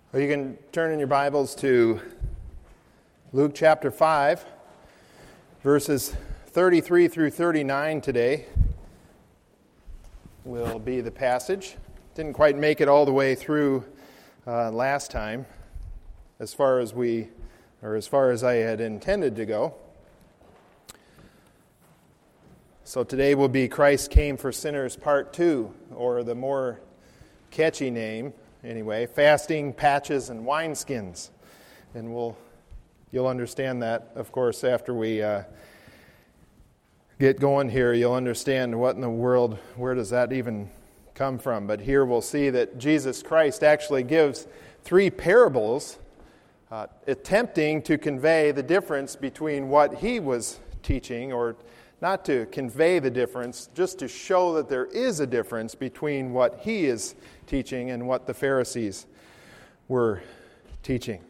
Well, you can turn in your Bibles to Luke chapter 5, verses 33 through 39 today will be the passage. Didn't quite make it all the way through last time as far as I had intended to go. So today will be Christ Came for Sinners Part 2, or the more catchy name, anyway, Fasting, Patches, and Wineskins. And you'll understand that, of course, after we get going here. You'll understand what in the world, where does that even come from? But here we'll see that Jesus Christ actually gives three parables attempting to convey the difference between what he was teaching, or not to convey the difference, just to show that there is a difference between what he is teaching and what the Pharisees were teaching.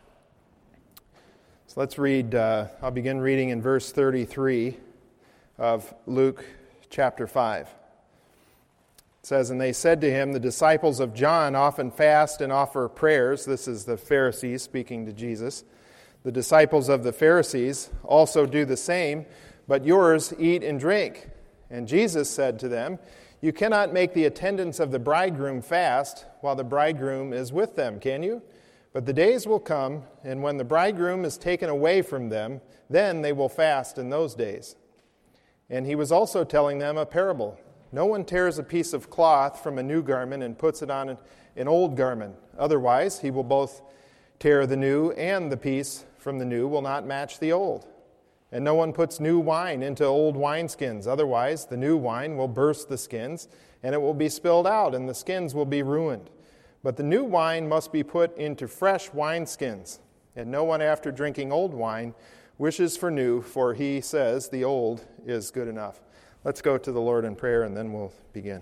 So let's read, I'll begin reading in verse 33 of Luke chapter 5. It says, "And they said to him, the disciples of John often fast and offer prayers." This is the Pharisees speaking to Jesus. "The disciples of the Pharisees also do the same, but yours eat and drink." And Jesus said to them, "You cannot make the attendants of the bridegroom fast while the bridegroom is with them, can you? But the days will come, and when the bridegroom is taken away from them, then they will fast in those days." And he was also telling them a parable. "No one tears a piece of cloth from a new garment and puts it on an old garment. Otherwise, he will both tear the new, and the piece from the new will not match the old. And no one puts new wine into old wineskins. Otherwise, the new wine will burst the skins, and it will be spilled out, and the skins will be ruined. But the new wine must be put into fresh wineskins. And no one, after drinking old wine, wishes for new, for he says the old is good enough." Let's go to the Lord in prayer, and then we'll begin.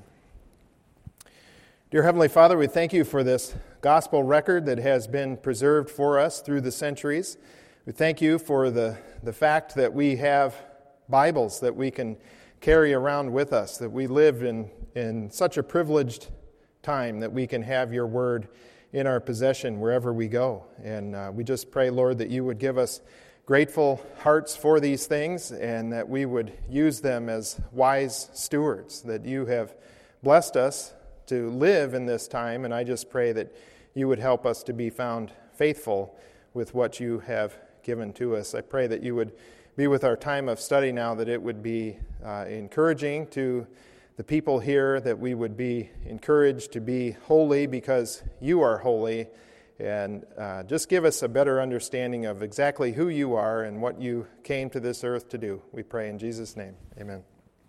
Dear Heavenly Father, we thank you for this gospel record that has been preserved for us through the centuries. We thank you for the fact that we have Bibles that we can carry around with us, that we live in such a privileged time that we can have your word in our possession wherever we go. And we just pray, Lord, that you would give us grateful hearts for these things, and that we would use them as wise stewards, that you have blessed us to live in this time. And I just pray that you would help us to be found faithful with what you have given to us. I pray that you would be with our time of study now, that it would be encouraging to the people here, that we would be encouraged to be holy because you are holy, and just give us a better understanding of exactly who you are and what you came to this earth to do. We pray in Jesus' name. Amen.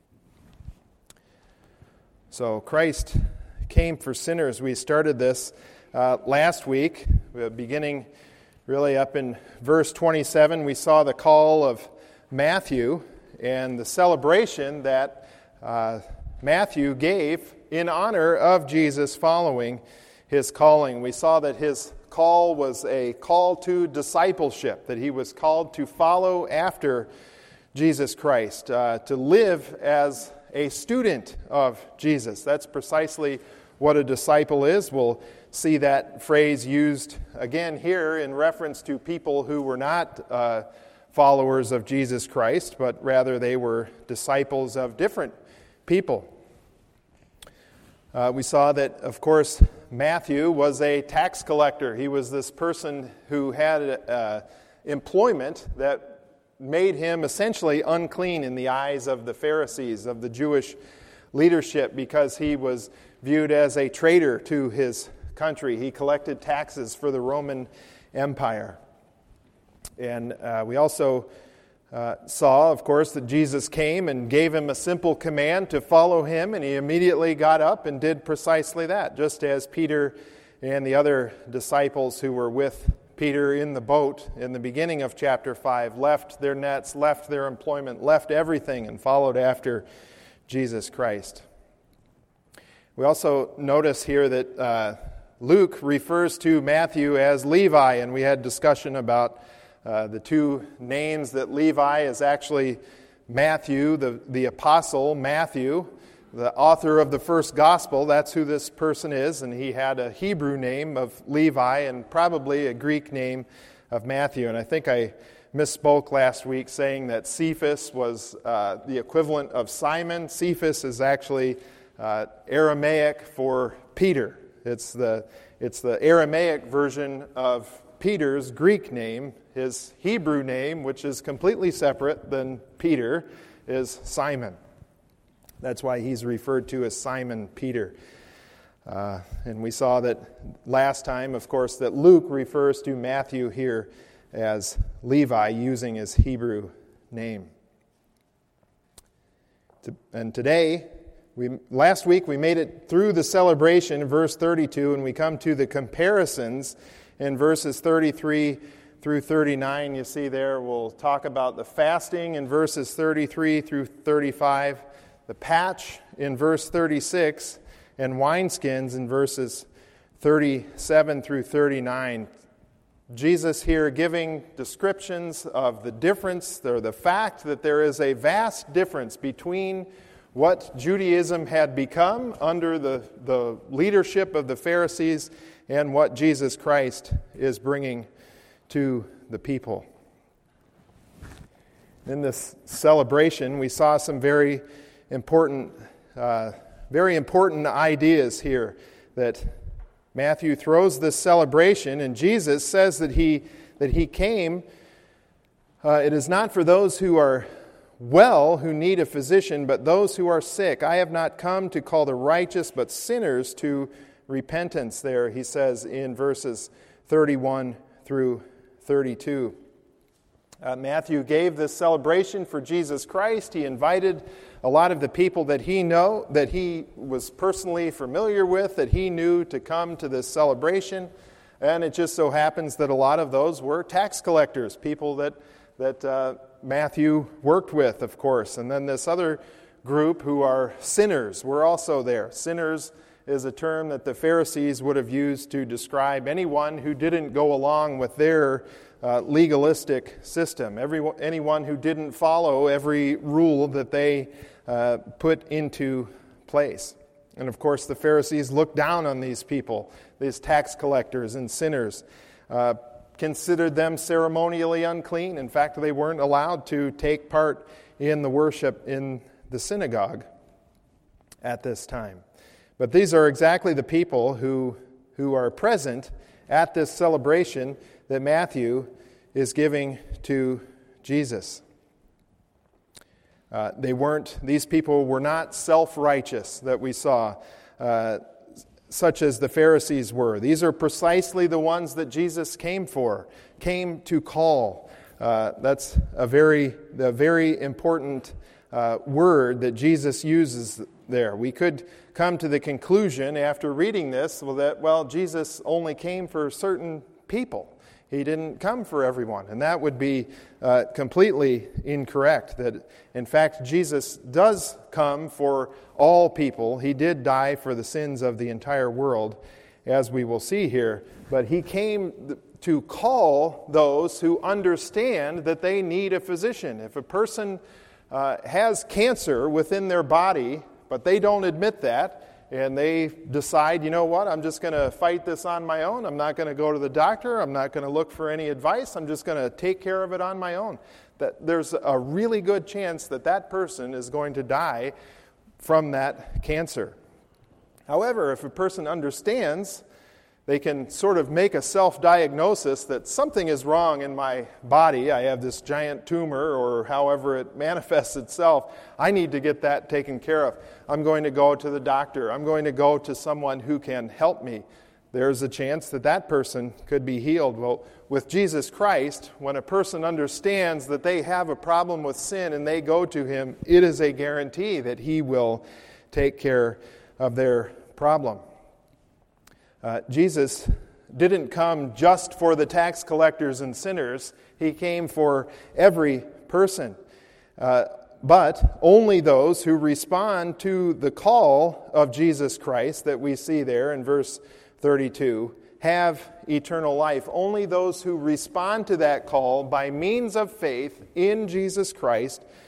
So Christ came for sinners. We started this last week, beginning really up in verse 27. We saw the call of Matthew and the celebration that Matthew gave in honor of Jesus following his calling. We saw that his call was a call to discipleship, that he was called to follow after Jesus Christ, to live as a student of Jesus. That's precisely what a disciple is. We'll see that phrase used again here in reference to people who were not followers of Jesus Christ, but rather they were disciples of different people. We saw that, of course, Matthew was a tax collector. He was this person who had employment that made him essentially unclean in the eyes of the Pharisees, of the Jewish leadership, because he was viewed as a traitor to his country. He collected taxes for the Roman Empire. And we also saw, of course, that Jesus came and gave him a simple command to follow him, and he immediately got up and did precisely that, just as Peter and the other disciples who were with Peter in the boat in the beginning of chapter 5 left their nets, left their employment, left everything, and followed after Jesus Christ. We also notice here that Luke refers to Matthew as Levi, and we had discussion about the two names, that Levi is actually Matthew, the apostle Matthew, the author of the first gospel. That's who this person is, and he had a Hebrew name of Levi and probably a Greek name of Matthew. And I think I misspoke last week saying that Cephas was the equivalent of Simon. Cephas is actually Aramaic for Peter. It's the Aramaic version of Peter's Greek name. His Hebrew name, which is completely separate than Peter, is Simon. That's why he's referred to as Simon Peter. And we saw that last time, of course, that Luke refers to Matthew here as Levi, using his Hebrew name. And today, last week we made it through the celebration in verse 32, and we come to the comparisons in verses 33 through 39. You see there, we'll talk about the fasting in verses 33 through 35, the patch in verse 36, and wineskins in verses 37 through 39. Jesus here giving descriptions of the difference, or the fact that there is a vast difference between what Judaism had become under the leadership of the Pharisees and what Jesus Christ is bringing to the people. In this celebration, we saw some very important ideas here that Matthew throws this celebration, and Jesus says that he came. It is not for those who are well who need a physician, but those who are sick. I have not come to call the righteous, but sinners to repentance. There, he says in verses 31 through 32. Matthew gave this celebration for Jesus Christ. He invited a lot of the people that he was personally familiar with, that he knew to come to this celebration. And it just so happens that a lot of those were tax collectors, people that Matthew worked with, of course. And then this other group who are sinners were also there. Sinners is a term that the Pharisees would have used to describe anyone who didn't go along with their legalistic system. Anyone who didn't follow every rule that they put into place. And of course, the Pharisees looked down on these people, these tax collectors and sinners, considered them ceremonially unclean. In fact, they weren't allowed to take part in the worship in the synagogue at this time. But these are exactly the people who are present at this celebration that Matthew is giving to Jesus. These people were not self-righteous that we saw, such as the Pharisees were. These are precisely the ones that Jesus came to call. That's a very important word that Jesus uses there. We could come to the conclusion after reading this that Jesus only came for certain people. He didn't come for everyone, and that would be completely incorrect. That, in fact, Jesus does come for all people. He did die for the sins of the entire world, as we will see here. But he came to call those who understand that they need a physician. If a person has cancer within their body, but they don't admit that, and they decide, you know what, I'm just going to fight this on my own. I'm not going to go to the doctor. I'm not going to look for any advice. I'm just going to take care of it on my own. That there's a really good chance that person is going to die from that cancer. However, if a person understands, they can sort of make a self-diagnosis that something is wrong in my body. I have this giant tumor, or however it manifests itself. I need to get that taken care of. I'm going to go to the doctor. I'm going to go to someone who can help me. There's a chance that person could be healed. Well, with Jesus Christ, when a person understands that they have a problem with sin and they go to him, it is a guarantee that he will take care of their problem. Jesus didn't come just for the tax collectors and sinners. He came for every person. But only those who respond to the call of Jesus Christ that we see there in verse 32 have eternal life. Only those who respond to that call by means of faith in Jesus Christ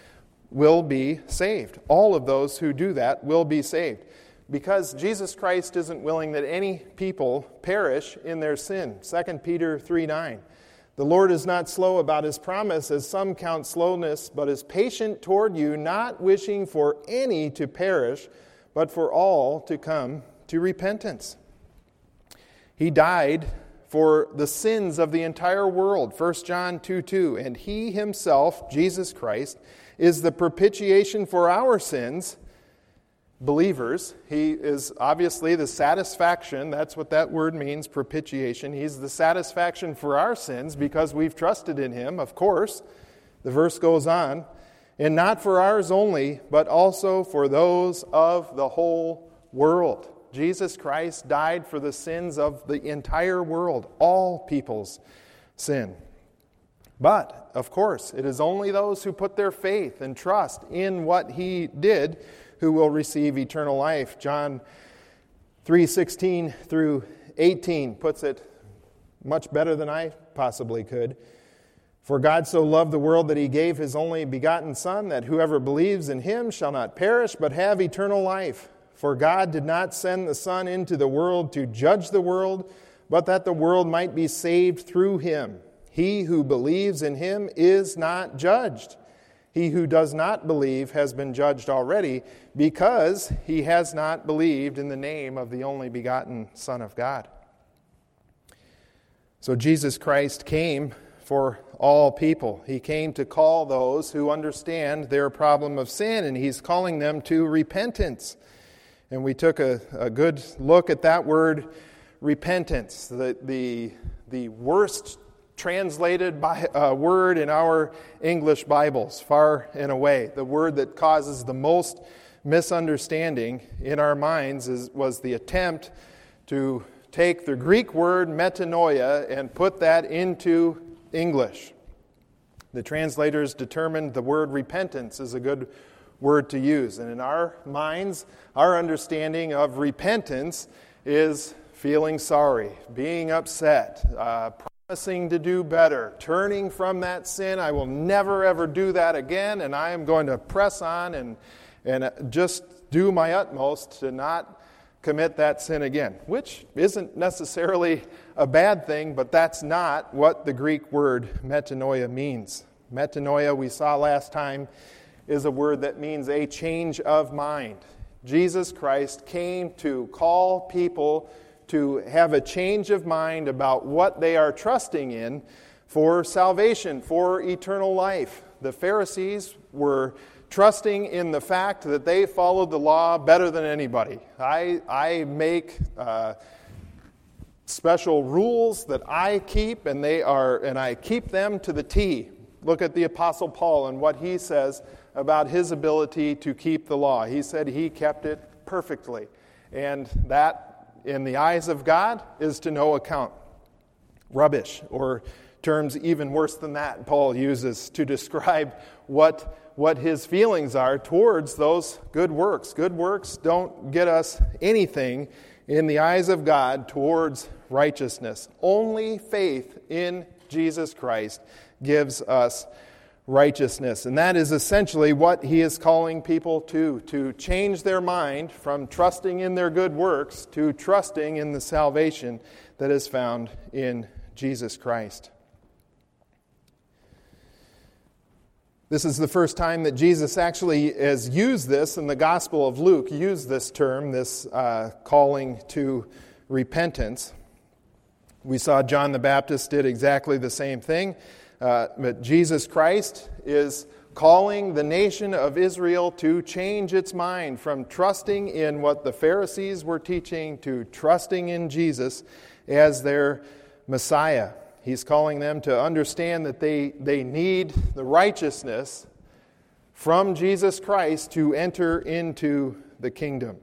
will be saved. All of those who do that will be saved. Because Jesus Christ isn't willing that any people perish in their sin. 2 Peter 3:9. The Lord is not slow about his promise, as some count slowness, but is patient toward you, not wishing for any to perish, but for all to come to repentance. He died for the sins of the entire world. 1 John 2:2. And he himself, Jesus Christ, is the propitiation for our sins, believers. He is obviously the satisfaction. That's what that word means, propitiation. He's the satisfaction for our sins because we've trusted in him, of course. The verse goes on. And not for ours only, but also for those of the whole world. Jesus Christ died for the sins of the entire world, all people's sin. But, of course, it is only those who put their faith and trust in what he did who will receive eternal life. John 3:16 through 18 puts it much better than I possibly could. For God so loved the world that he gave his only begotten Son, that whoever believes in him shall not perish but have eternal life. For God did not send the Son into the world to judge the world, but that the world might be saved through him. He who believes in him is not judged. He who does not believe has been judged already, because he has not believed in the name of the only begotten Son of God. So Jesus Christ came for all people. He came to call those who understand their problem of sin, and he's calling them to repentance. And we took a good look at that word, repentance, the worst translated word in our English Bibles, far and away. The word that causes the most misunderstanding in our minds was the attempt to take the Greek word metanoia and put that into English. The translators determined the word repentance is a good word to use. And in our minds, our understanding of repentance is feeling sorry, being upset, promising to do better, turning from that sin. I will never ever do that again, and I am going to press on and just do my utmost to not commit that sin again, which isn't necessarily a bad thing, but that's not what the Greek word metanoia means. Metanoia, we saw last time, is a word that means a change of mind. Jesus Christ came to call people to have a change of mind about what they are trusting in for salvation, for eternal life. The Pharisees were trusting in the fact that they followed the law better than anybody. I make special rules that I keep, and I keep them to the T. Look at the Apostle Paul and what he says about his ability to keep the law. He said he kept it perfectly, and that, in the eyes of God, is to no account. Rubbish, or terms even worse than that, Paul uses to describe what his feelings are towards those good works. Good works don't get us anything in the eyes of God towards righteousness. Only faith in Jesus Christ gives us righteousness. And that is essentially what he is calling people to change their mind from trusting in their good works to trusting in the salvation that is found in Jesus Christ. This is the first time that Jesus actually has used this in the Gospel of Luke, used this term, this calling to repentance. We saw John the Baptist did exactly the same thing. But Jesus Christ is calling the nation of Israel to change its mind from trusting in what the Pharisees were teaching to trusting in Jesus as their Messiah. He's calling them to understand that they need the righteousness from Jesus Christ to enter into the kingdom.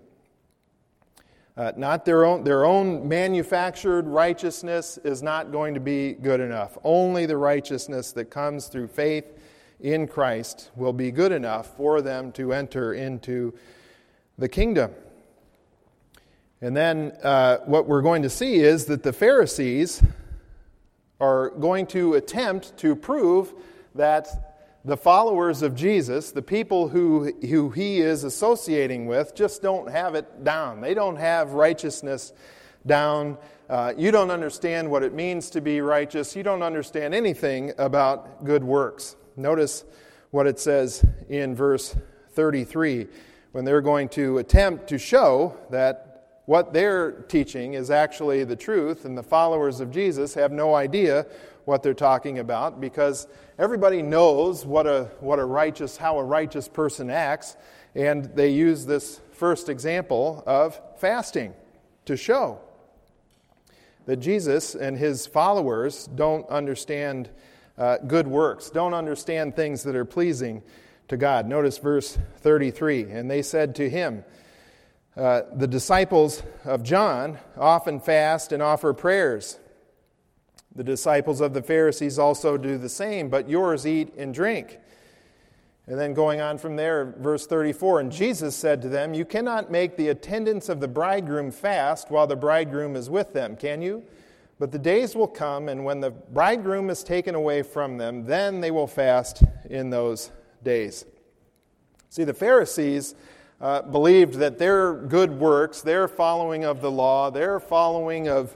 Not their own manufactured righteousness is not going to be good enough. Only the righteousness that comes through faith in Christ will be good enough for them to enter into the kingdom. And then what we're going to see is that the Pharisees are going to attempt to prove that the followers of Jesus, the people who he is associating with, just don't have it down. They don't have righteousness down. You don't understand what it means to be righteous. You don't understand anything about good works. Notice what it says in verse 33, when they're going to attempt to show that what they're teaching is actually the truth, and the followers of Jesus have no idea what they're talking about, because everybody knows how a righteous person acts, and they use this first example of fasting to show that Jesus and his followers don't understand good works, don't understand things that are pleasing to God. Notice verse 33, and they said to him, the disciples of John often fast and offer prayers. The disciples of the Pharisees also do the same, but yours eat and drink. And then going on from there, verse 34, and Jesus said to them, you cannot make the attendants of the bridegroom fast while the bridegroom is with them, can you? But the days will come, and when the bridegroom is taken away from them, then they will fast in those days. See, the Pharisees believed that their good works, their following of the law, their following of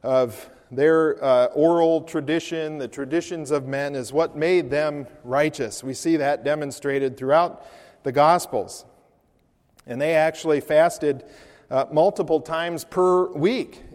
their oral tradition, the traditions of men, is what made them righteous. We see that demonstrated throughout the Gospels. And they actually fasted multiple times per week,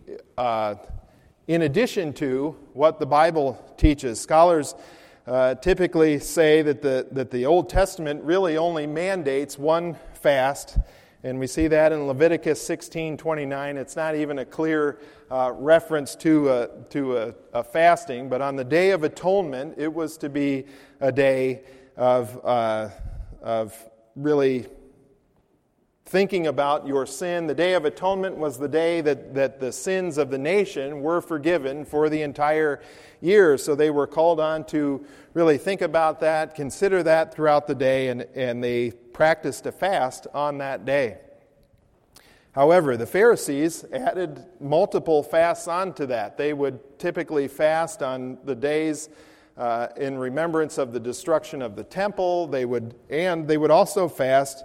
in addition to what the Bible teaches. Scholars typically say that the Old Testament really only mandates one fast, and we see that in Leviticus 16:29. It's not even a clear reference to a fasting, but on the Day of Atonement, it was to be a day of really thinking about your sin. The Day of Atonement was the day that the sins of the nation were forgiven for the entire year. So they were called on to really think about that, consider that throughout the day, and they practiced a fast on that day. However, the Pharisees added multiple fasts onto that. They would typically fast on the days in remembrance of the destruction of the temple. They would also fast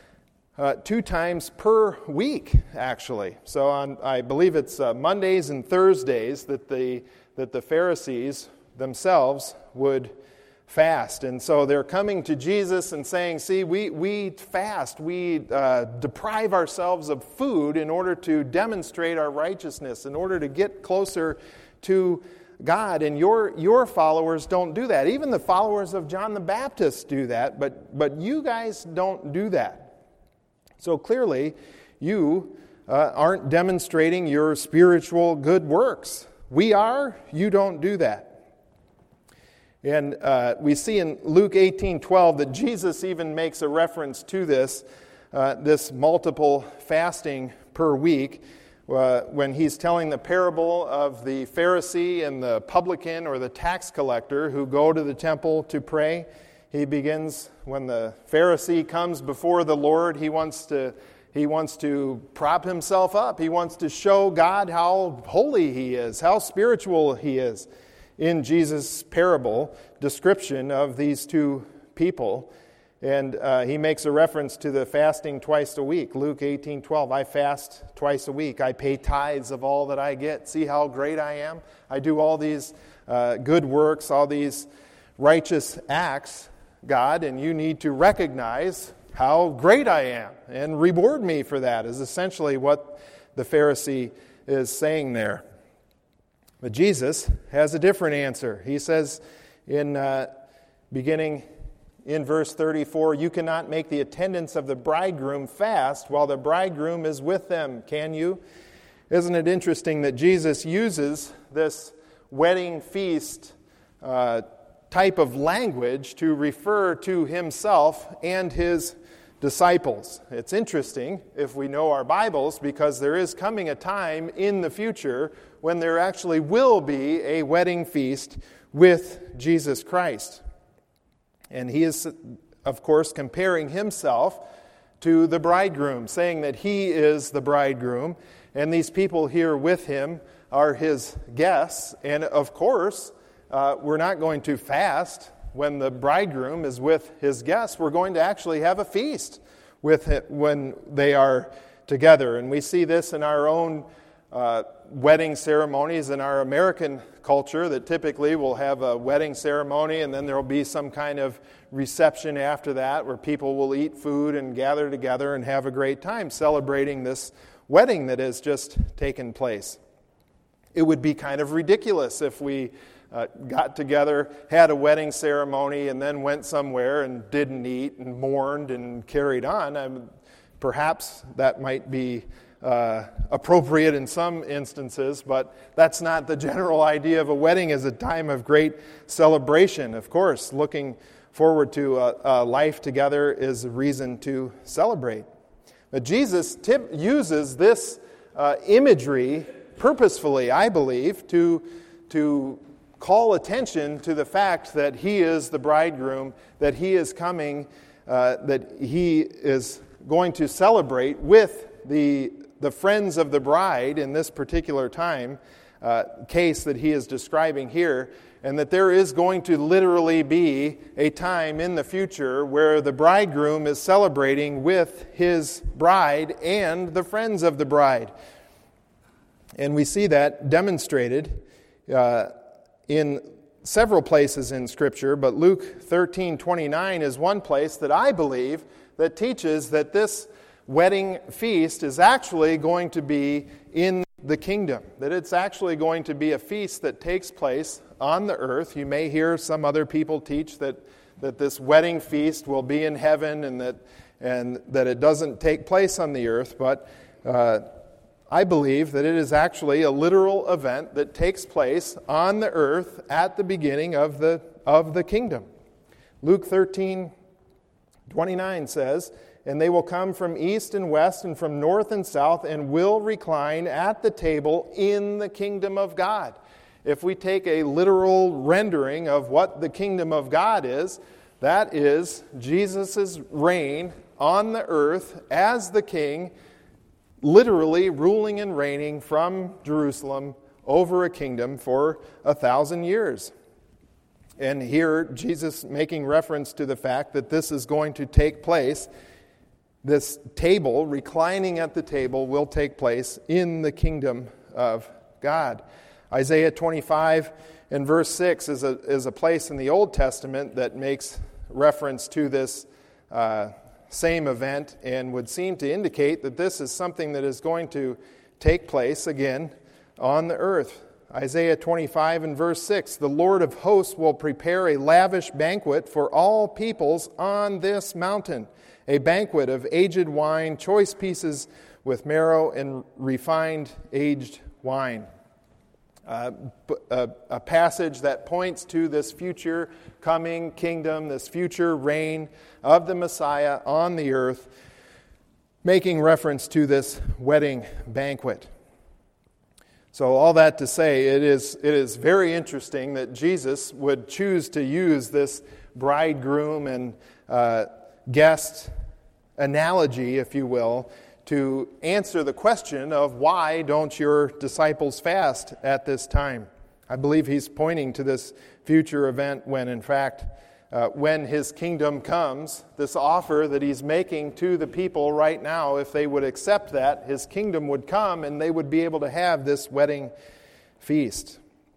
2 times per week, actually. So I believe it's Mondays and Thursdays that the Pharisees themselves would fast. And so they're coming to Jesus and saying, see, we fast, we deprive ourselves of food in order to demonstrate our righteousness, in order to get closer to God, and your followers don't do that. Even the followers of John the Baptist do that, but you guys don't do that. So clearly, you aren't demonstrating your spiritual good works. We are, you don't do that. And we see in Luke 18:12 that Jesus even makes a reference to this multiple fasting per week, when he's telling the parable of the Pharisee and the publican or the tax collector who go to the temple to pray. He begins, when the Pharisee comes before the Lord, he wants to prop himself up. He wants to show God how holy he is, how spiritual he is. In Jesus' parable description of these two people, and he makes a reference to the fasting twice a week. Luke 18:12, I fast twice a week. I pay tithes of all that I get. See how great I am? I do all these good works, all these righteous acts, God, and you need to recognize how great I am and reward me for that, is essentially what the Pharisee is saying there. But Jesus has a different answer. He says beginning in verse 34, you cannot make the attendants of the bridegroom fast while the bridegroom is with them, can you? Isn't it interesting that Jesus uses this wedding feast type of language to refer to himself and his disciples? It's interesting if we know our Bibles, because there is coming a time in the future when there actually will be a wedding feast with Jesus Christ. And he is, of course, comparing himself to the bridegroom, saying that he is the bridegroom, and these people here with him are his guests. And of course, we're not going to fast when the bridegroom is with his guests, we're going to actually have a feast with it when they are together. And we see this in our own wedding ceremonies in our American culture, that typically we'll have a wedding ceremony and then there will be some kind of reception after that where people will eat food and gather together and have a great time celebrating this wedding that has just taken place. It would be kind of ridiculous if we got together, had a wedding ceremony, and then went somewhere and didn't eat and mourned and carried on. Perhaps that might be appropriate in some instances, but that's not the general idea of a wedding as a time of great celebration. Of course, looking forward to a life together is a reason to celebrate. But Jesus uses this imagery purposefully, I believe, to call attention to the fact that he is the bridegroom, that he is coming, that he is going to celebrate with the friends of the bride in this particular time case that he is describing here, and that there is going to literally be a time in the future where the bridegroom is celebrating with his bride and the friends of the bride. And we see that demonstrated in several places in Scripture, but Luke 13:29 is one place that I believe that teaches that this wedding feast is actually going to be in the kingdom, that it's actually going to be a feast that takes place on the earth. You may hear some other people teach that this wedding feast will be in heaven and that it doesn't take place on the earth, but I believe that it is actually a literal event that takes place on the earth at the beginning of the kingdom. Luke 13:29 says, "And they will come from east and west and from north and south and will recline at the table in the kingdom of God." If we take a literal rendering of what the kingdom of God is, that is Jesus' reign on the earth as the king, literally ruling and reigning from Jerusalem over a kingdom for 1,000 years. And here, Jesus making reference to the fact that this is going to take place. This table, reclining at the table, will take place in the kingdom of God. Isaiah 25 and verse 6 is a place in the Old Testament that makes reference to this same event and would seem to indicate that this is something that is going to take place again on the earth. Isaiah 25 and verse 6, "The Lord of hosts will prepare a lavish banquet for all peoples on this mountain, a banquet of aged wine, choice pieces with marrow and refined aged wine." A passage that points to this future coming kingdom, this future reign of the Messiah on the earth, making reference to this wedding banquet. So all that to say, it is very interesting that Jesus would choose to use this bridegroom and guest analogy, if you will, to answer the question of why don't your disciples fast at this time. I believe he's pointing to this future event when, in fact, when his kingdom comes, this offer that he's making to the people right now, if they would accept that, his kingdom would come and they would be able to have this wedding feast.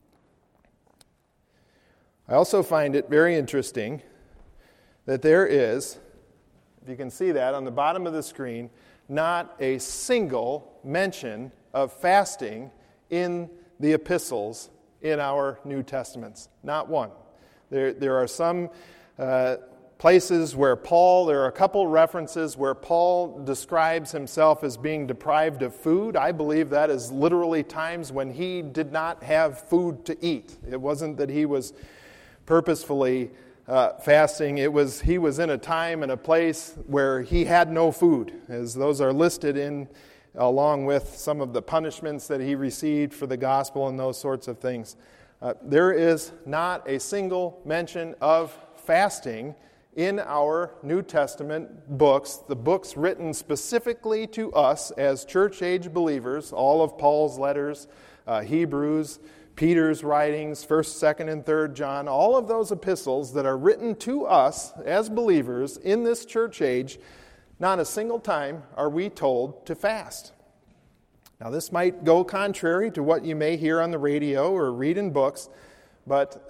I also find it very interesting that there is, if you can see that on the bottom of the screen, not a single mention of fasting in the epistles in our New Testaments. Not one. There are some places where there are a couple references where Paul describes himself as being deprived of food. I believe that is literally times when he did not have food to eat. It wasn't that he was purposefully fasting. He was in a time and a place where he had no food, as those are listed in along with some of the punishments that he received for the gospel and those sorts of things. There is not a single mention of fasting in our New Testament books, the books written specifically to us as church-age believers, all of Paul's letters, Hebrews, Peter's writings, 1st, 2nd, and 3rd John, all of those epistles that are written to us as believers in this church age, not a single time are we told to fast. Now, this might go contrary to what you may hear on the radio or read in books, but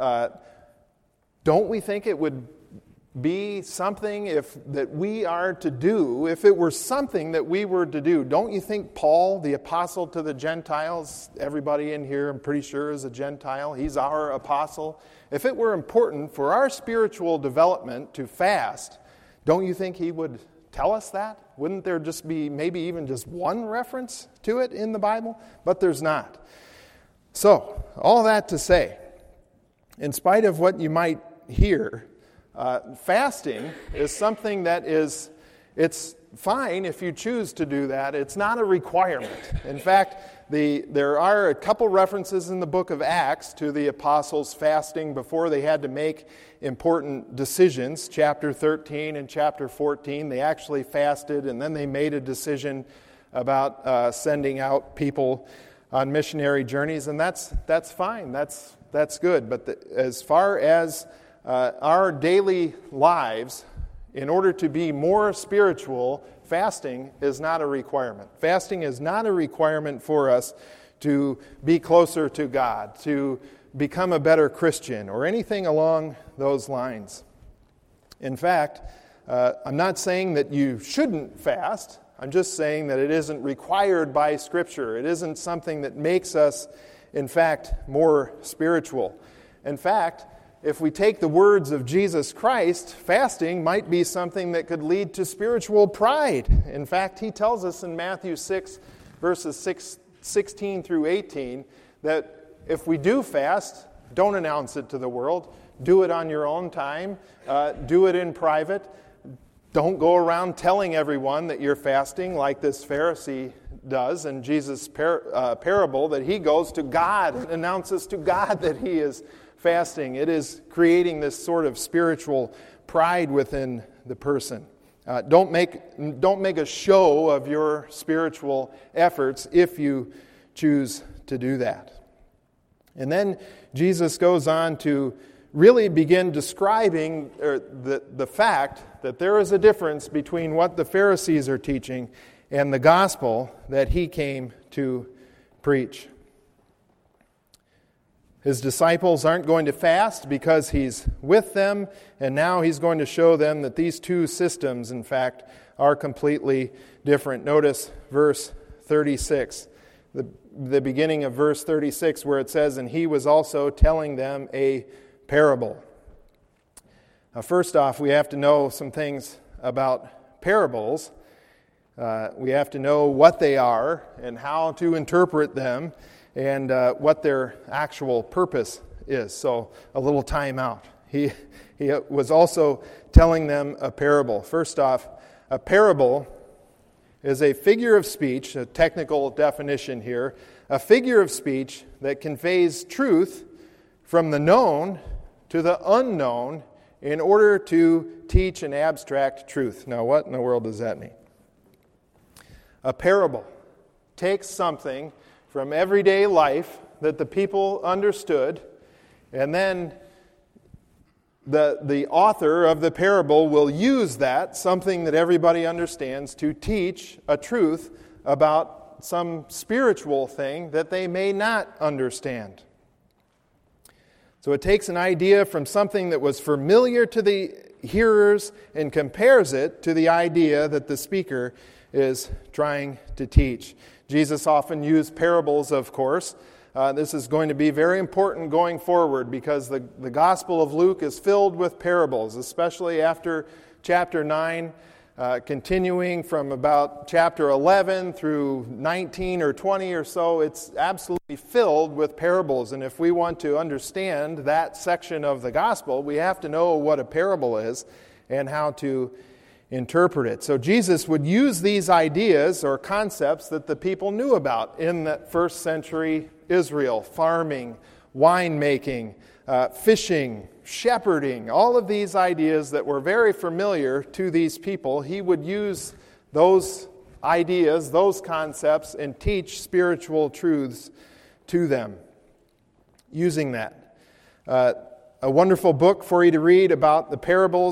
don't we think it would be something that we are to do, if it were something that we were to do? Don't you think Paul, the apostle to the Gentiles, everybody in here I'm pretty sure is a Gentile, he's our apostle. If it were important for our spiritual development to fast, don't you think he would tell us that? Wouldn't there just be maybe even just one reference to it in the Bible? But there's not. So, all that to say, in spite of what you might hear, fasting is something that it's fine if you choose to do that. It's not a requirement. In fact, there are a couple references in the book of Acts to the apostles fasting before they had to make important decisions. Chapter 13 and chapter 14, they actually fasted, and then they made a decision about sending out people on missionary journeys, and that's fine. That's good. But as far as our daily lives, in order to be more spiritual, fasting is not a requirement. Fasting is not a requirement for us to be closer to God, to become a better Christian, or anything along those lines. In fact, I'm not saying that you shouldn't fast. I'm just saying that it isn't required by Scripture. It isn't something that makes us, in fact, more spiritual. In fact, if we take the words of Jesus Christ, fasting might be something that could lead to spiritual pride. In fact, he tells us in Matthew 6, verses 16 through 18, that if we do fast, don't announce it to the world. Do it on your own time. Do it in private. Don't go around telling everyone that you're fasting like this Pharisee does in Jesus' parable, that he goes to God and announces to God that he is fasting. It is creating this sort of spiritual pride within the person. Don't make a show of your spiritual efforts if you choose to do that. And then Jesus goes on to really begin describing the fact that there is a difference between what the Pharisees are teaching and the gospel that he came to preach. His disciples aren't going to fast because he's with them, and now he's going to show them that these two systems, in fact, are completely different. Notice verse 36, the beginning of verse 36, where it says, "And he was also telling them a parable." Now, first off, we have to know some things about parables. We have to know what they are and how to interpret them, and what their actual purpose is. So, a little time out. He was also telling them a parable. First off, a parable is a figure of speech, a technical definition here, a figure of speech that conveys truth from the known to the unknown in order to teach an abstract truth. Now, what in the world does that mean? A parable takes something from everyday life that the people understood, and then the author of the parable will use that, something that everybody understands, to teach a truth about some spiritual thing that they may not understand. So it takes an idea from something that was familiar to the hearers and compares it to the idea that the speaker is trying to teach. Jesus often used parables, of course. This is going to be very important going forward because the Gospel of Luke is filled with parables, especially after chapter 9, continuing from about chapter 11 through 19 or 20 or so. It's absolutely filled with parables, and if we want to understand that section of the Gospel, we have to know what a parable is and how to interpret it. So Jesus would use these ideas or concepts that the people knew about in that first century Israel: farming, winemaking, fishing, shepherding, all of these ideas that were very familiar to these people. He would use those ideas, those concepts, and teach spiritual truths to them using that. A wonderful book for you to read about the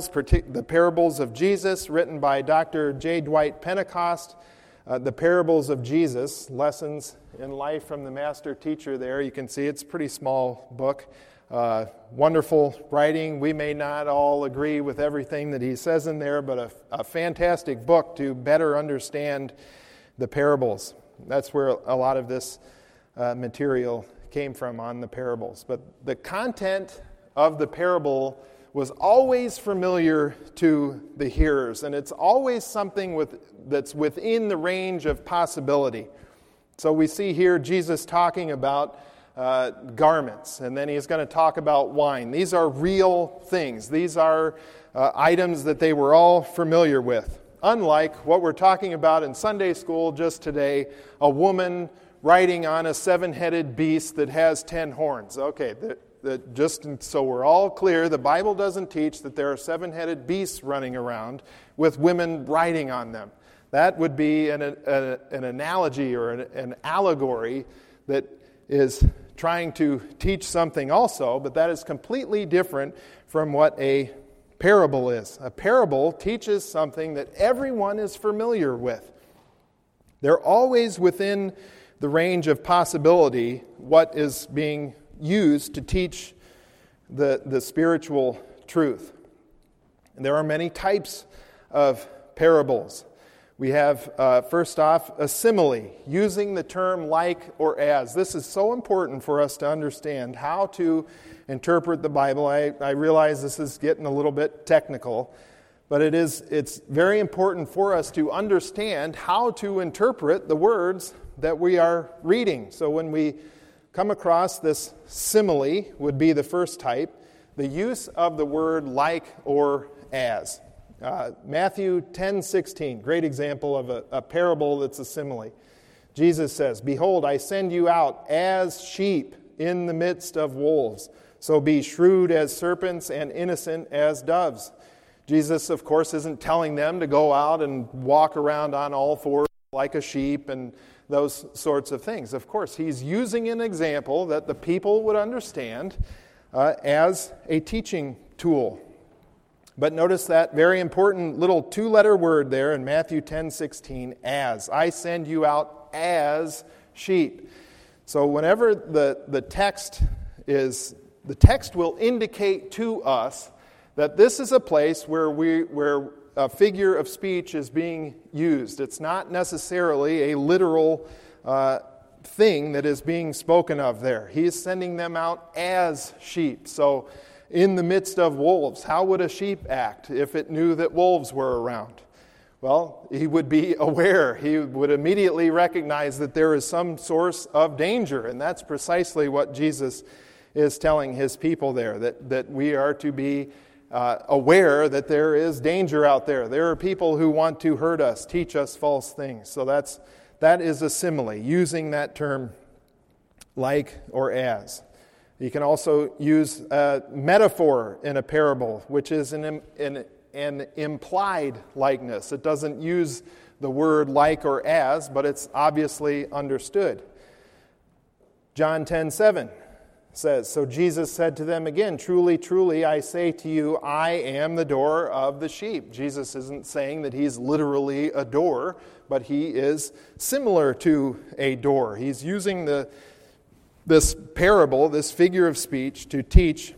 parables of Jesus, written by Dr. J. Dwight Pentecost. The Parables of Jesus, Lessons in Life from the Master Teacher there. You can see it's a pretty small book. Wonderful writing. We may not all agree with everything that he says in there, but a fantastic book to better understand the parables. That's where a lot of this material came from, on the parables. But the content of the parable was always familiar to the hearers, and it's always something that's within the range of possibility. So we see here Jesus talking about garments, and then he's going to talk about wine. These are real things. These are items that they were all familiar with. Unlike what we're talking about in Sunday school just today, a woman riding on a 7-headed beast that has 10 horns. Okay, just so we're all clear, the Bible doesn't teach that there are 7-headed beasts running around with women riding on them. That would be an analogy or an allegory that is trying to teach something also, but that is completely different from what a parable is. A parable teaches something that everyone is familiar with. They're always within the range of possibility what is being used to teach the spiritual truth. And there are many types of parables. We have, first off, a simile, using the term like or as. This is so important for us to understand how to interpret the Bible. I realize this is getting a little bit technical, but it's very important for us to understand how to interpret the words that we are reading. So when we come across this simile, would be the first type, the use of the word like or as. Matthew 10:16, great example of a parable that's a simile. Jesus says, "Behold, I send you out as sheep in the midst of wolves. So be shrewd as serpents and innocent as doves." Jesus, of course, isn't telling them to go out and walk around on all fours like a sheep and those sorts of things. Of course, he's using an example that the people would understand as a teaching tool. But notice that very important little 2-letter word there in Matthew 10:16, as. I send you out as sheep. So whenever the text will indicate to us that this is a place where a figure of speech is being used. It's not necessarily a literal thing that is being spoken of there. He is sending them out as sheep. So in the midst of wolves, how would a sheep act if it knew that wolves were around? Well, he would be aware. He would immediately recognize that there is some source of danger, and that's precisely what Jesus is telling his people there, that we are to be aware that there is danger out there. There are people who want to hurt us, teach us false things. So that is a simile, using that term like or as. You can also use a metaphor in a parable, which is an implied likeness. It doesn't use the word like or as, but it's obviously understood. John 10:7 says, "So Jesus said to them again, 'Truly, truly, I say to you, I am the door of the sheep.'" Jesus isn't saying that he's literally a door, but he is similar to a door. He's using this parable, this figure of speech, to teach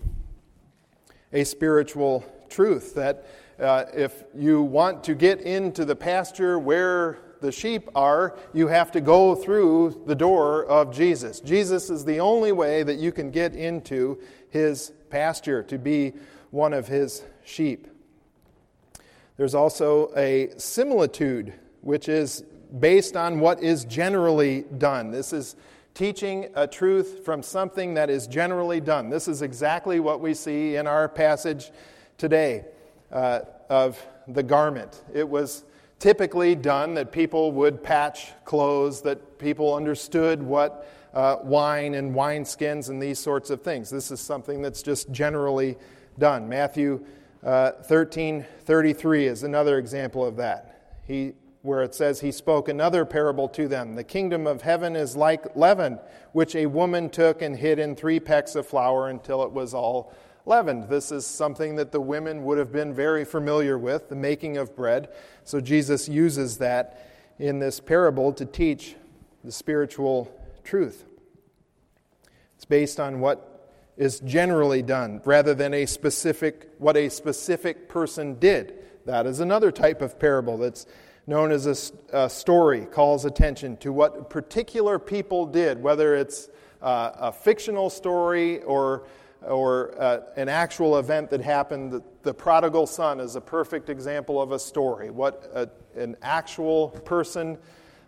a spiritual truth, that if you want to get into the pasture where the sheep are, you have to go through the door of Jesus. Jesus is the only way that you can get into his pasture, to be one of his sheep. There's also a similitude, which is based on what is generally done. This is teaching a truth from something that is generally done. This is exactly what we see in our passage today of the garment. It was typically done that people would patch clothes, that people understood what wine and wineskins and these sorts of things. This is something that's just generally done. Matthew 13:33 is another example of that. where it says he spoke another parable to them. The kingdom of heaven is like leaven, which a woman took and hid in 3 pecks of flour until it was all leavened. This is something that the women would have been very familiar with, the making of bread. So Jesus uses that in this parable to teach the spiritual truth. It's based on what is generally done rather than what a specific person did. That is another type of parable that's known as a story, calls attention to what particular people did, whether it's a fictional story or an actual event that happened. The prodigal son is a perfect example of a story. What an actual person,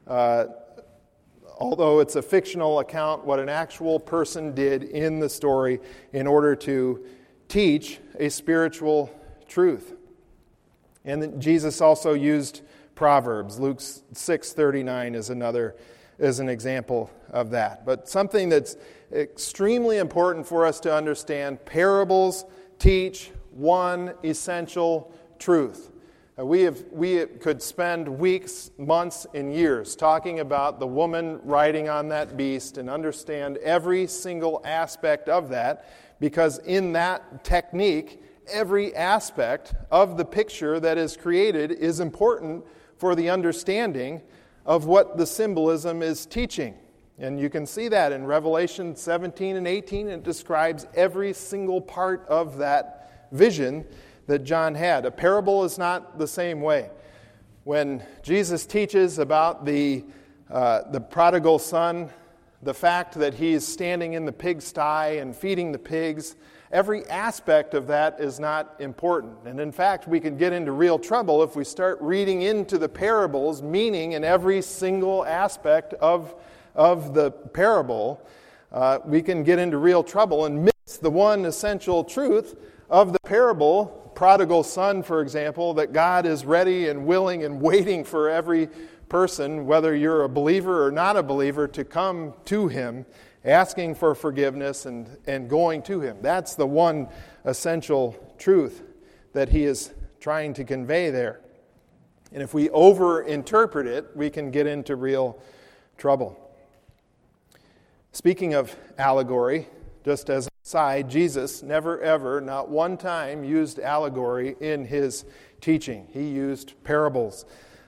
although it's a fictional account, what an actual person did in the story in order to teach a spiritual truth. And then Jesus also used Proverbs. Luke 6:39 is an example of that. But something that's extremely important for us to understand, parables teach one essential truth. We could spend weeks, months, and years talking about the woman riding on that beast and understand every single aspect of that, because in that technique, every aspect of the picture that is created is important for the understanding of what the symbolism is teaching. And you can see that in Revelation 17 and 18. It describes every single part of that vision that John had. A parable is not the same way. When Jesus teaches about the prodigal son, the fact that he's standing in the pigsty and feeding the pigs, every aspect of that is not important. And in fact, we can get into real trouble if we start reading into the parables meaning in every single aspect of the parable. We can get into real trouble and miss the one essential truth of the parable, prodigal son, for example, that God is ready and willing and waiting for every person, whether you're a believer or not a believer, to come to him, asking for forgiveness and going to him. That's the one essential truth that he is trying to convey there. And if we overinterpret it, we can get into real trouble. Speaking of allegory, just as an aside, Jesus never ever, not one time, used allegory in his teaching. He used parables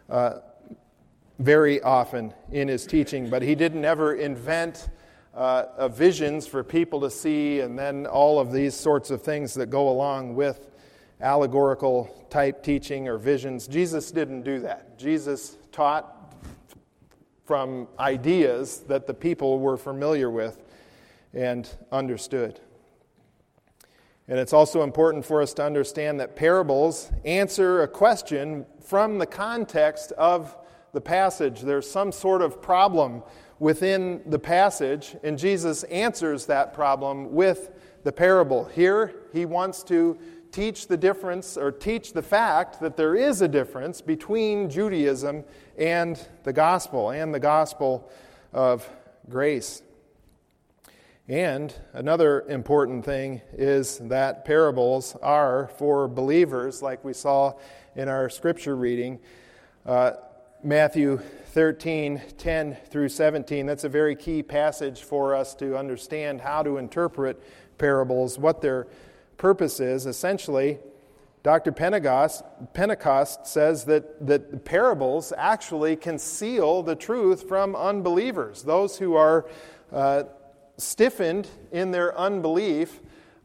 very often in his teaching, but he didn't ever invent visions for people to see, and then all of these sorts of things that go along with allegorical type teaching or visions. Jesus didn't do that. Jesus taught from ideas that the people were familiar with and understood. And it's also important for us to understand that parables answer a question from the context of the passage. There's some sort of problem within the passage, and Jesus answers that problem with the parable. Here, he wants to teach the difference, or teach the fact that there is a difference between Judaism and the gospel of grace. And another important thing is that parables are for believers, like we saw in our scripture reading. Matthew 13, 10 through 17, that's a very key passage for us to understand how to interpret parables, what their purpose is. Essentially, Dr. Pentecost says that parables actually conceal the truth from unbelievers. Those who are stiffened in their unbelief,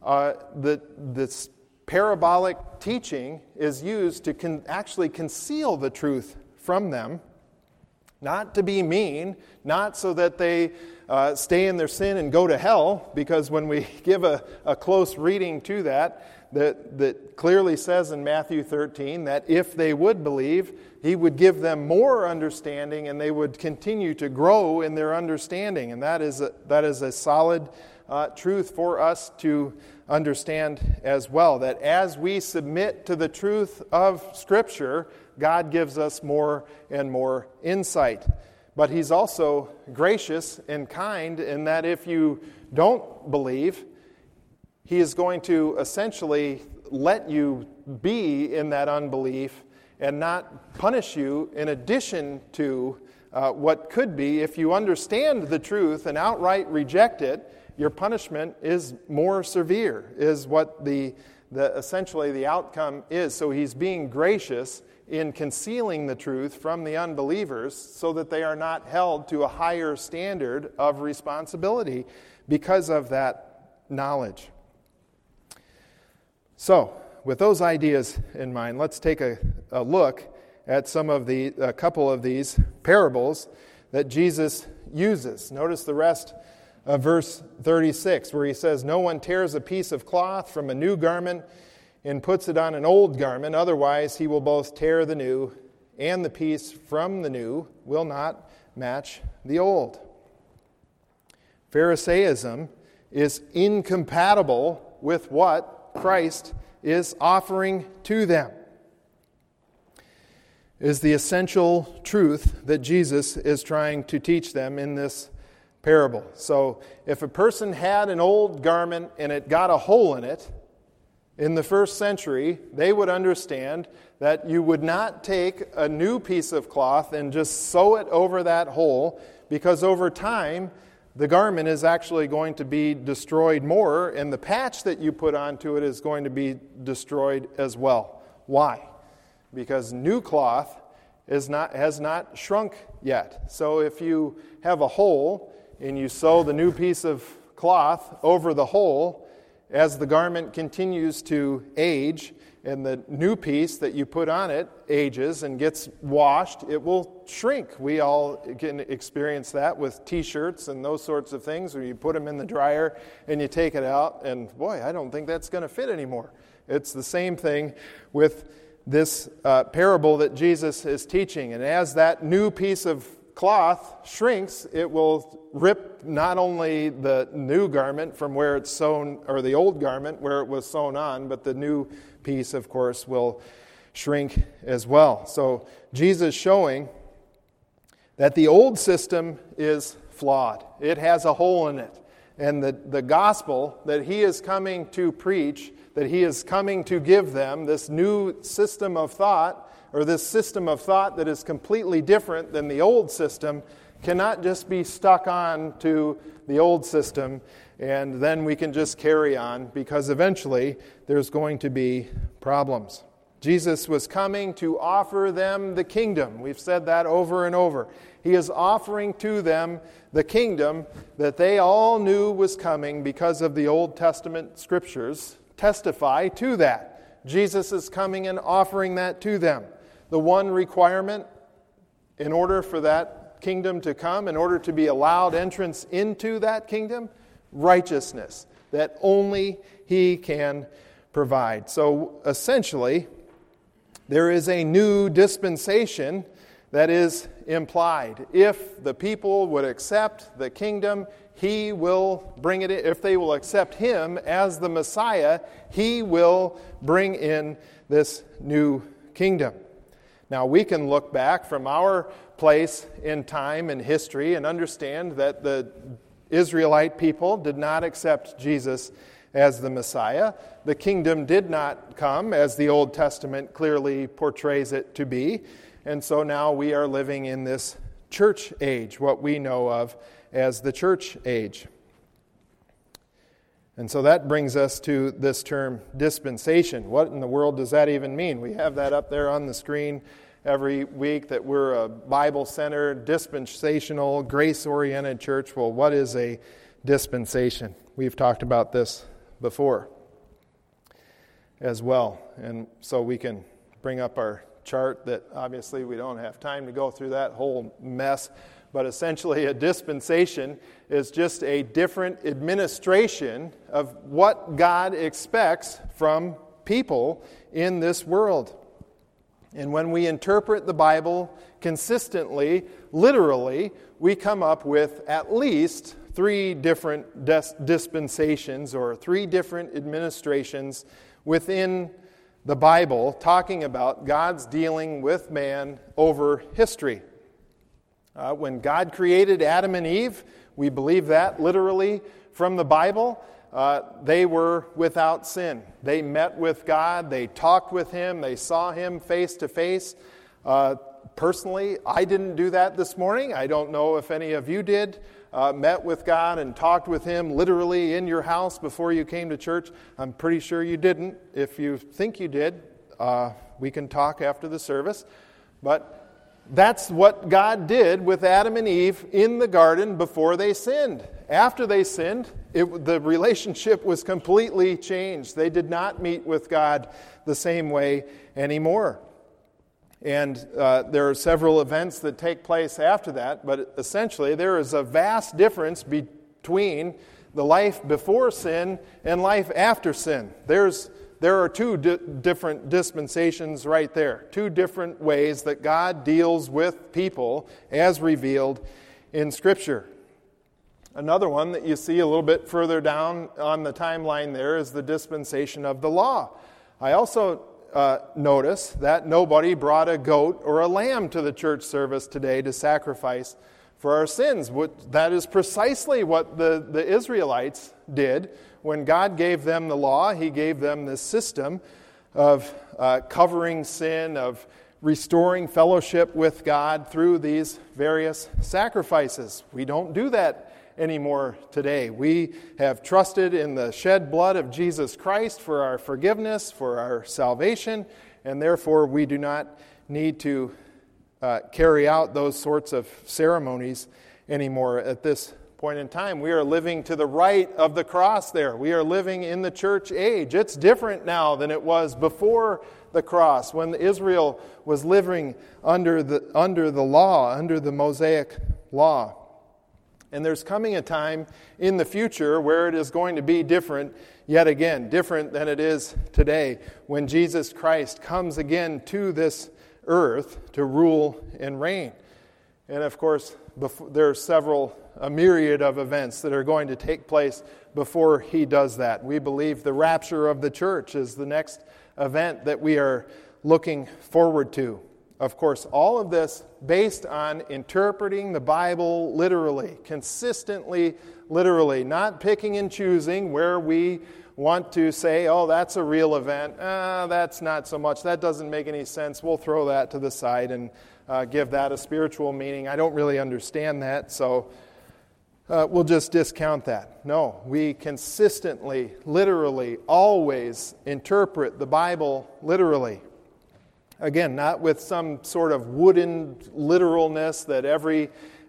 this parabolic teaching is used to actually conceal the truth from them, not to be mean, not so that they stay in their sin and go to hell, because when we give a close reading to that clearly says in Matthew 13 that if they would believe, he would give them more understanding and they would continue to grow in their understanding. And that is a solid truth for us to understand as well, that as we submit to the truth of Scripture, God gives us more and more insight. But he's also gracious and kind in that if you don't believe, he is going to essentially let you be in that unbelief and not punish you in addition to what could be. If you understand the truth and outright reject it, your punishment is more severe, is what essentially the outcome is. So he's being gracious in concealing the truth from the unbelievers so that they are not held to a higher standard of responsibility because of that knowledge. So, with those ideas in mind, let's take a look at a couple of these parables that Jesus uses. Notice the rest of verse 36, where he says, "No one tears a piece of cloth from a new garment and puts it on an old garment, otherwise he will both tear the new, and the piece from the new will not match the old." Pharisaism is incompatible with what Christ is offering to them. Is the essential truth that Jesus is trying to teach them in this parable. So if a person had an old garment and it got a hole in it, in the first century, they would understand that you would not take a new piece of cloth and just sew it over that hole, because over time, the garment is actually going to be destroyed more, and the patch that you put onto it is going to be destroyed as well. Why? Because new cloth has not shrunk yet. So if you have a hole and you sew the new piece of cloth over the hole, as the garment continues to age and the new piece that you put on it ages and gets washed, it will shrink. We all can experience that with T-shirts and those sorts of things, where you put them in the dryer and you take it out, and boy, I don't think that's going to fit anymore. It's the same thing with this parable that Jesus is teaching. And as that new piece of cloth shrinks, it will rip not only the new garment from where it's sewn, or the old garment where it was sewn on, but the new piece, of course, will shrink as well. So Jesus showing that the old system is flawed. It has a hole in it. And the gospel that he is coming to preach, that he is coming to give them, this new system of thought, or this system of thought that is completely different than the old system, cannot just be stuck on to the old system and then we can just carry on, because eventually there's going to be problems. Jesus was coming to offer them the kingdom. We've said that over and over. He is offering to them the kingdom that they all knew was coming because of the Old Testament scriptures testify to that. Jesus is coming and offering that to them. The one requirement in order for that kingdom to come, in order to be allowed entrance into that kingdom, righteousness, that only he can provide. So essentially, there is a new dispensation that is implied. If the people would accept the kingdom, he will bring it in. If they will accept him as the Messiah, he will bring in this new kingdom. Now, we can look back from our place in time and history and understand that the Israelite people did not accept Jesus as the Messiah. The kingdom did not come as the Old Testament clearly portrays it to be. And so now we are living in this church age, what we know of as the church age. And so that brings us to this term dispensation. What in the world does that even mean? We have that up there on the screen every week, that we're a Bible-centered, dispensational, grace-oriented church. Well, what is a dispensation? We've talked about this before as well. And so we can bring up our chart that obviously we don't have time to go through that whole mess. But essentially a dispensation is just a different administration of what God expects from people in this world. And when we interpret the Bible consistently, literally, we come up with at least 3 different dispensations or 3 different administrations within the Bible talking about God's dealing with man over history. When God created Adam and Eve, we believe that literally from the Bible. they were without sin. They met with God, they talked with Him, they saw Him face to face. Personally, I didn't do that this morning. I don't know if any of you did. Met with God and talked with Him literally in your house before you came to church. I'm pretty sure you didn't. If you think you did, we can talk after the service. But that's what God did with Adam and Eve in the garden before they sinned. After they sinned, the relationship was completely changed. They did not meet with God the same way anymore. And there are several events that take place after that, but essentially there is a vast difference between the life before sin and life after sin. There are two different dispensations right there, two different ways that God deals with people as revealed in Scripture. Another one that you see a little bit further down on the timeline there is the dispensation of the law. I also notice that nobody brought a goat or a lamb to the church service today to sacrifice for our sins. That is precisely what the Israelites did. When God gave them the law, He gave them this system of covering sin, of restoring fellowship with God through these various sacrifices. We don't do that anymore today. We have trusted in the shed blood of Jesus Christ for our forgiveness, for our salvation, and therefore we do not need to carry out those sorts of ceremonies anymore at this point in time. We are living to the right of the cross there. We are living in the church age. It's different now than it was before the cross, when Israel was living under the law, under the Mosaic law. And there's coming a time in the future where it is going to be different, yet again, different than it is today, when Jesus Christ comes again to this earth to rule and reign. And of course, there are a myriad of events that are going to take place before He does that. We believe the rapture of the church is the next event that we are looking forward to. Of course, all of this based on interpreting the Bible literally, consistently literally, not picking and choosing where we want to say, oh, that's a real event. That's not so much. That doesn't make any sense. We'll throw that to the side and give that a spiritual meaning. I don't really understand that, so we'll just discount that. No, we consistently, literally, always interpret the Bible literally. Again, not with some sort of wooden literalness that every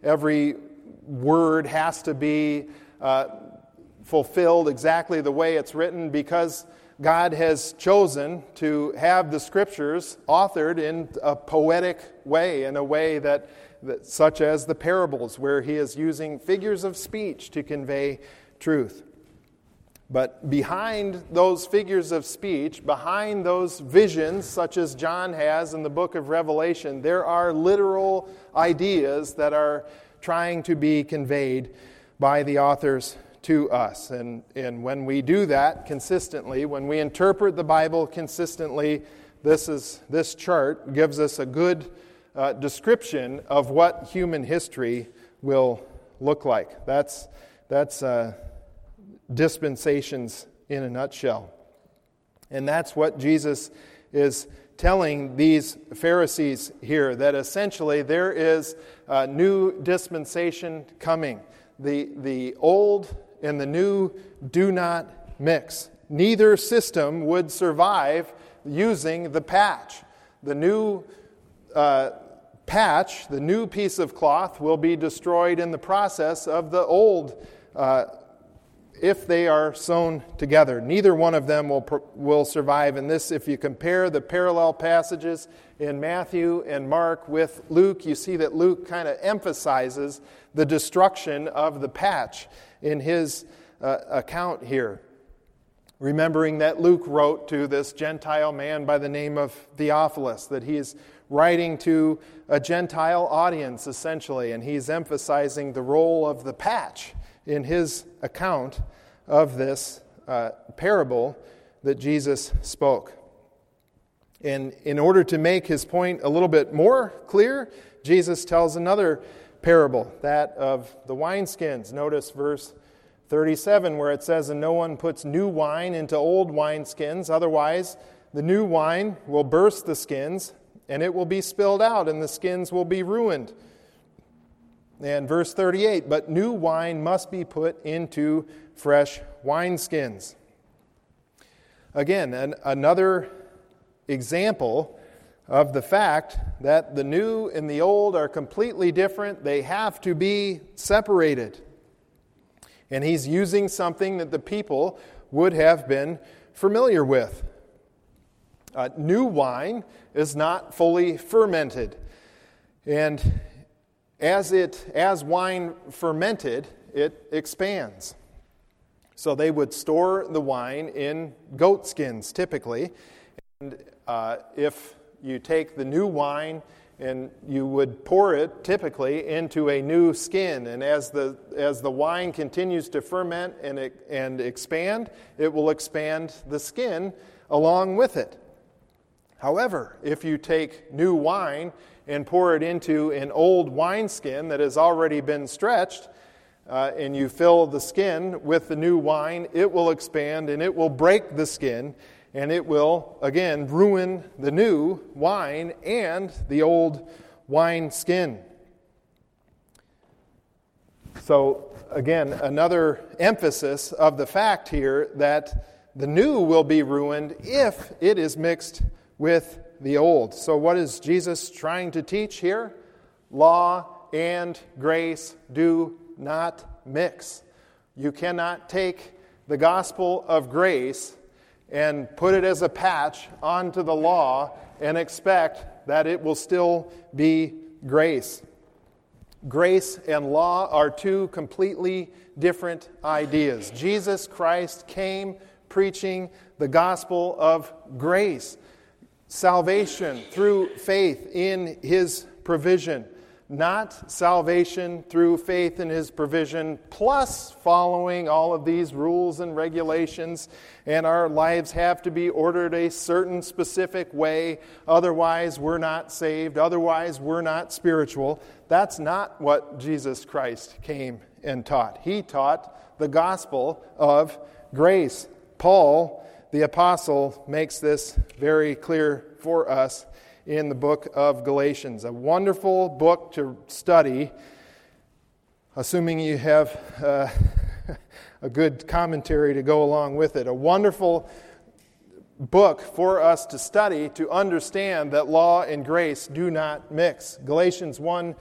word has to be fulfilled exactly the way it's written, because God has chosen to have the Scriptures authored in a poetic way, in a way that such as the parables, where He is using figures of speech to convey truth. But behind those figures of speech, behind those visions, such as John has in the book of Revelation, there are literal ideas that are trying to be conveyed by the authors to us. And when we do that consistently, when we interpret the Bible consistently, this chart gives us a good description of what human history will look like. That's dispensations in a nutshell. And that's what Jesus is telling these Pharisees here, that essentially there is a new dispensation coming. The old and the new do not mix. Neither system would survive using the patch. The new patch, the new piece of cloth, will be destroyed in the process of the old if they are sewn together. Neither one of them will survive in this. If you compare the parallel passages in Matthew and Mark with Luke, you see that Luke kind of emphasizes the destruction of the patch in his account here. Remembering that Luke wrote to this Gentile man by the name of Theophilus, that he is writing to a Gentile audience, essentially, and he's emphasizing the role of the patch in his account of this parable that Jesus spoke. And in order to make his point a little bit more clear, Jesus tells another parable, that of the wineskins. Notice verse 37, where it says, "And no one puts new wine into old wineskins, otherwise the new wine will burst the skins, and it will be spilled out, and the skins will be ruined." And verse 38, "But new wine must be put into fresh wineskins." Again, another example of the fact that the new and the old are completely different. They have to be separated. And he's using something that the people would have been familiar with. New wine is not fully fermented. And as wine fermented, it expands. So they would store the wine in goat skins, typically. And if you take the new wine and you would pour it, typically, into a new skin. And as the wine continues to ferment and expand, it will expand the skin along with it. However, if you take new wine and pour it into an old wineskin that has already been stretched, and you fill the skin with the new wine, it will expand and it will break the skin, and it will, again, ruin the new wine and the old wine skin. So, again, another emphasis of the fact here that the new will be ruined if it is mixed with the old. So what is Jesus trying to teach here? Law and grace do not mix. You cannot take the gospel of grace and put it as a patch onto the law and expect that it will still be grace. Grace and law are two completely different ideas. Jesus Christ came preaching the gospel of grace, salvation through faith in His provision, not salvation through faith in His provision, plus following all of these rules and regulations, and our lives have to be ordered a certain specific way, otherwise we're not saved, otherwise we're not spiritual. That's not what Jesus Christ came and taught. He taught the gospel of grace. Paul, the apostle, makes this very clear for us in the book of Galatians. A wonderful book to study, assuming you have a good commentary to go along with it. A wonderful book for us to study to understand that law and grace do not mix. Galatians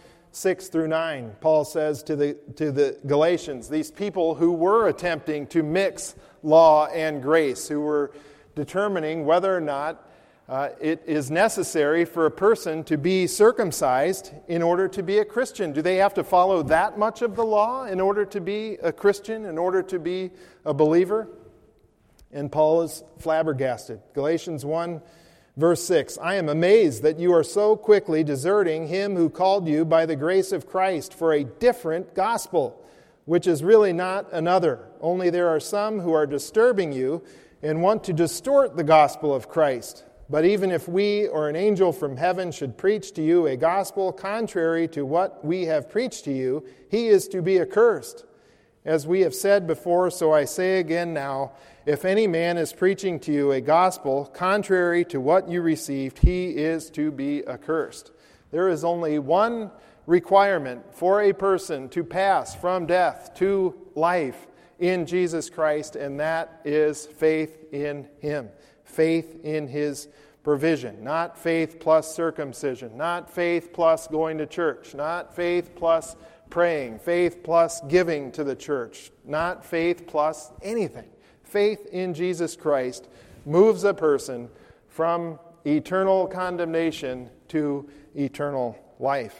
1:6-9, Paul says to the Galatians, these people who were attempting to mix law and grace, who were determining whether or not it is necessary for a person to be circumcised in order to be a Christian. Do they have to follow that much of the law in order to be a Christian, in order to be a believer? And Paul is flabbergasted. Galatians 1, verse 6, "I am amazed that you are so quickly deserting Him who called you by the grace of Christ for a different gospel, which is really not another. Only there are some who are disturbing you and want to distort the gospel of Christ. But even if we or an angel from heaven should preach to you a gospel contrary to what we have preached to you, he is to be accursed. As we have said before, so I say again now, if any man is preaching to you a gospel contrary to what you received, he is to be accursed." There is only one requirement for a person to pass from death to life in Jesus Christ, and that is faith in Him. Faith in His provision. Not faith plus circumcision. Not faith plus going to church. Not faith plus praying. Faith plus giving to the church. Not faith plus anything. Faith in Jesus Christ moves a person from eternal condemnation to eternal life.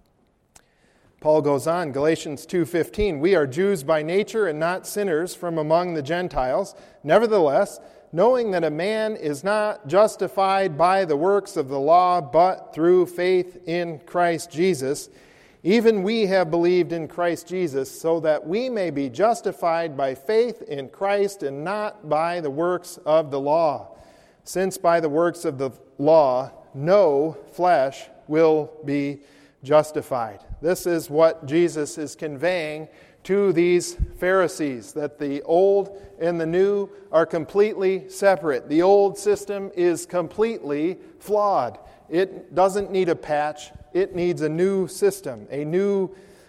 Paul goes on, Galatians 2:15, "We are Jews by nature and not sinners from among the Gentiles. Nevertheless, knowing that a man is not justified by the works of the law, but through faith in Christ Jesus, even we have believed in Christ Jesus, so that we may be justified by faith in Christ and not by the works of the law. Since by the works of the law, no flesh will be justified." This is what Jesus is conveying to these Pharisees, that the old and the new are completely separate. The old system is completely flawed. It doesn't need a patch. It needs a new system, a new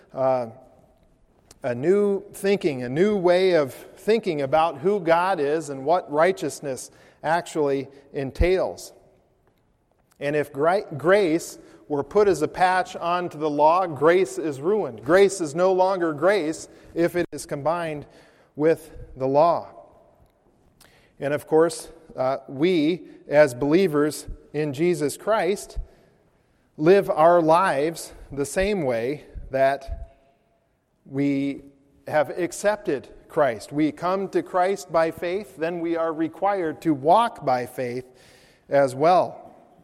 thinking, a new way of thinking about who God is and what righteousness actually entails. And if grace were put as a patch onto the law, grace is ruined. Grace is no longer grace if it is combined with the law. And of course, we, as believers in Jesus Christ, live our lives the same way that we have accepted Christ. We come to Christ by faith, then we are required to walk by faith as well.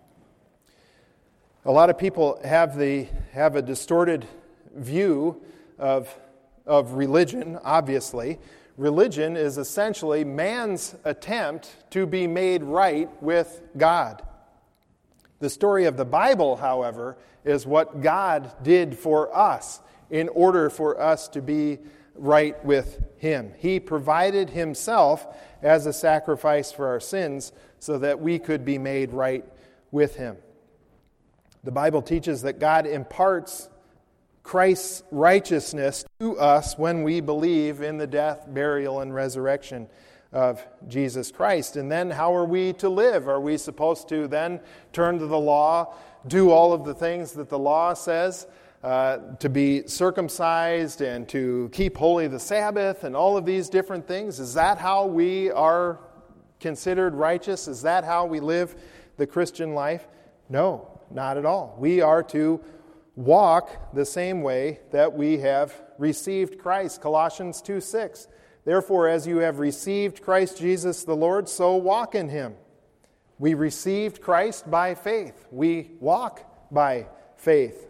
A lot of people have a distorted view of religion, obviously. Religion is essentially man's attempt to be made right with God. The story of the Bible, however, is what God did for us in order for us to be right with Him. He provided Himself as a sacrifice for our sins so that we could be made right with Him. The Bible teaches that God imparts Christ's righteousness to us when we believe in the death, burial, and resurrection of Jesus Christ. And then how are we to live? Are we supposed to then turn to the law, do all of the things that the law says, to be circumcised and to keep holy the Sabbath and all of these different things? Is that how we are considered righteous? Is that how we live the Christian life? No. Not at all. We are to walk the same way that we have received Christ. Colossians 2:6. Therefore, as you have received Christ Jesus the Lord, so walk in Him. We received Christ by faith. We walk by faith.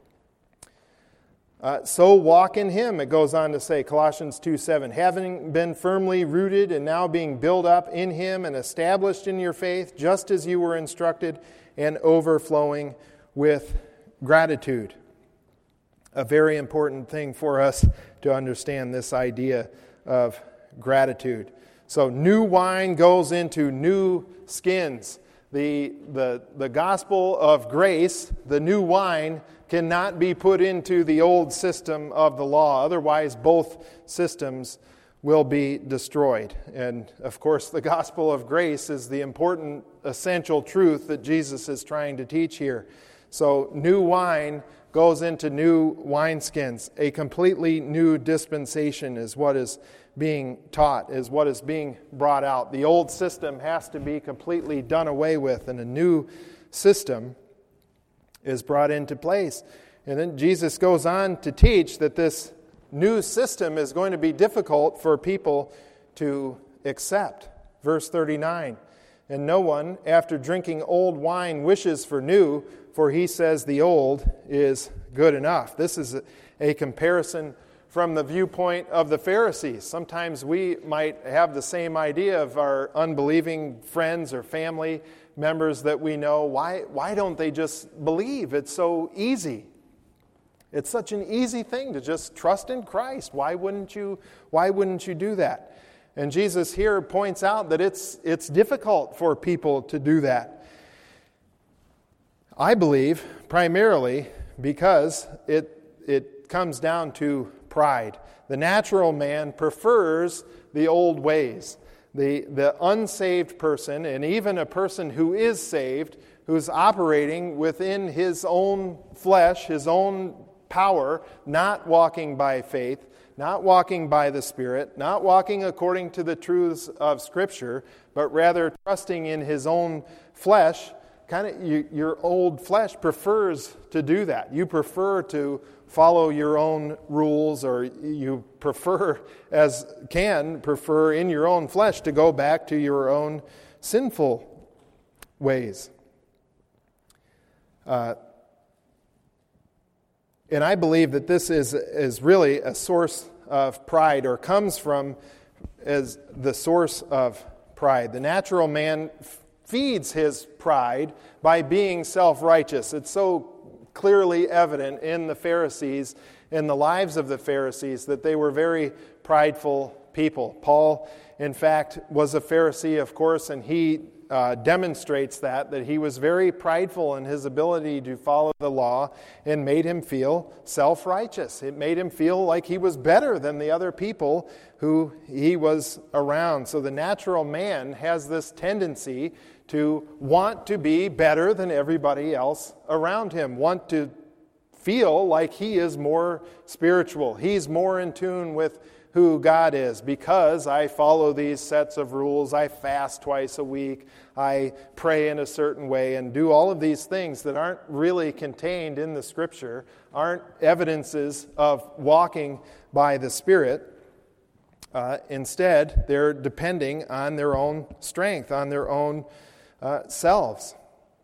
So walk in Him, it goes on to say, Colossians 2:7, having been firmly rooted and now being built up in Him and established in your faith, just as you were instructed, and overflowing with gratitude. A very important thing for us to understand, this idea of gratitude. So new wine goes into new skins. The gospel of grace, the new wine, cannot be put into the old system of the law. Otherwise, both systems will be destroyed. And of course, the gospel of grace is the important, essential truth that Jesus is trying to teach here. So new wine goes into new wineskins. A completely new dispensation is what is being taught, is what is being brought out. The old system has to be completely done away with, and a new system is brought into place. And then Jesus goes on to teach that this new system is going to be difficult for people to accept. Verse 39, and no one, after drinking old wine, wishes for new, for he says the old is good enough. This is a comparison from the viewpoint of the Pharisees. Sometimes we might have the same idea of our unbelieving friends or family members that we know. Why don't they just believe? It's so easy. It's such an easy thing to just trust in Christ. Why wouldn't you do that? And Jesus here points out that it's difficult for people to do that. I believe primarily because it comes down to pride. The natural man prefers the old ways. The unsaved person, and even a person who is saved, who's operating within his own flesh, his own power, not walking by faith, not walking by the Spirit, not walking according to the truths of Scripture, but rather trusting in his own flesh. Your old flesh prefers to do that. You prefer to follow your own rules, or you prefer in your own flesh to go back to your own sinful ways. And I believe that this is really a source of pride, or comes from as the source of pride. The natural man feeds his pride by being self-righteous. It's so clearly evident in the Pharisees in the lives of the Pharisees that they were very prideful people. Paul, in fact, was a Pharisee, of course, and he demonstrates that he was very prideful in his ability to follow the law and made him feel self-righteous. It made him feel like he was better than the other people who he was around. So the natural man has this tendency to want to be better than everybody else around him, want to feel like he is more spiritual. He's more in tune with who God is because I follow these sets of rules. I fast twice a week. I pray in a certain way and do all of these things that aren't really contained in the Scripture, aren't evidences of walking by the Spirit. Instead, they're depending on their own strength, on their own selves.